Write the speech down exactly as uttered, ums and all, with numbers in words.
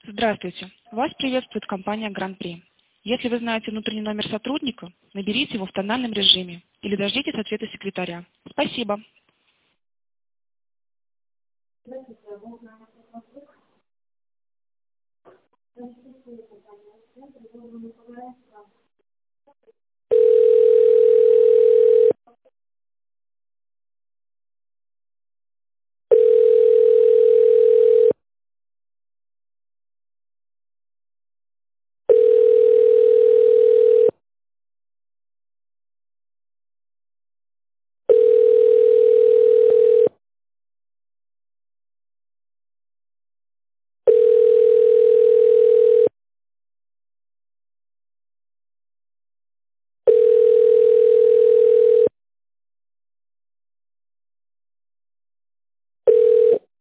Здравствуйте. Вас приветствует компания Гран-при. Если вы знаете внутренний номер сотрудника, наберите его в тональном режиме или дождитесь ответа секретаря. Спасибо.